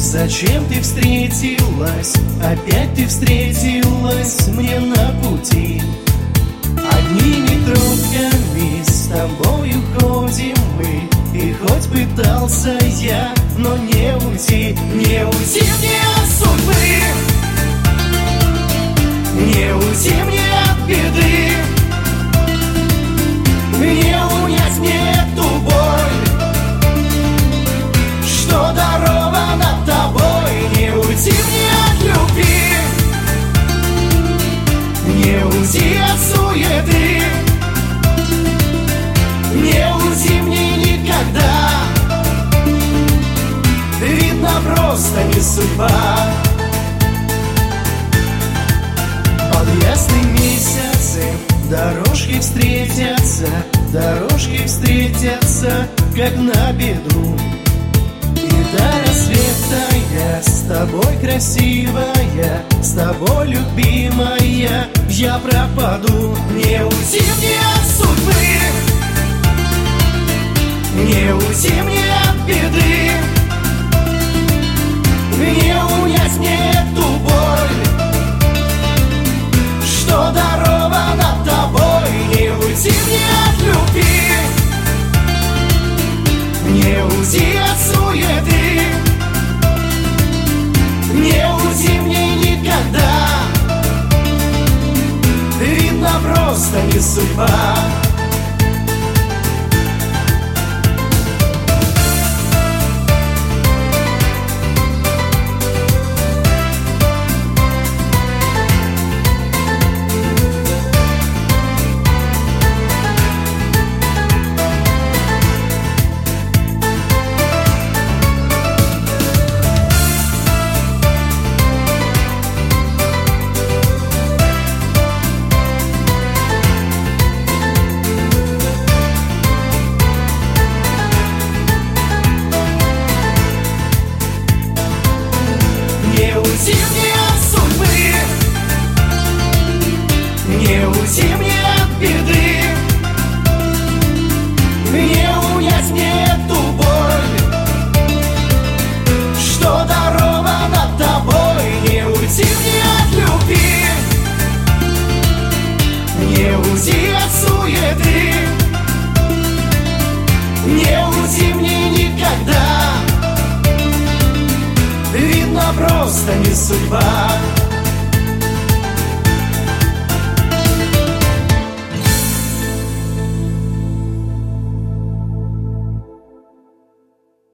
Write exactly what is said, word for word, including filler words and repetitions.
Зачем ты встретилась, опять ты встретилась мне на пути? Одними тропками с тобою ходим мы, и хоть пытался я, но не уйти, не уйти мне от судьбы, не уйти мне от беды, не унять мне эту боль, что дарована тобой. Не уйти мне от любви, не уйти от суеты, не уйти мне никогда. Видно, просто не судьба. Под ясным месяцем дорожки встретятся, дорожки встретятся, как на беду. И до рассвета я с тобой красивая, с тобой любимая, я пропаду. Не уйти мне от судьбы, не уйти мне от беды, не унять мне эту боль, что дарована тобой. Не уйти мне от любви, не уйти от суеты, не уйти мне никогда. Видно, просто не судьба. Не уйти мне от судьбы, не уйти мне от беды, не унять мне эту боль, что дарована тобой. Не уйти мне от любви, не уйти от суеты, не уйти мне никогда. Видно, просто не судьба.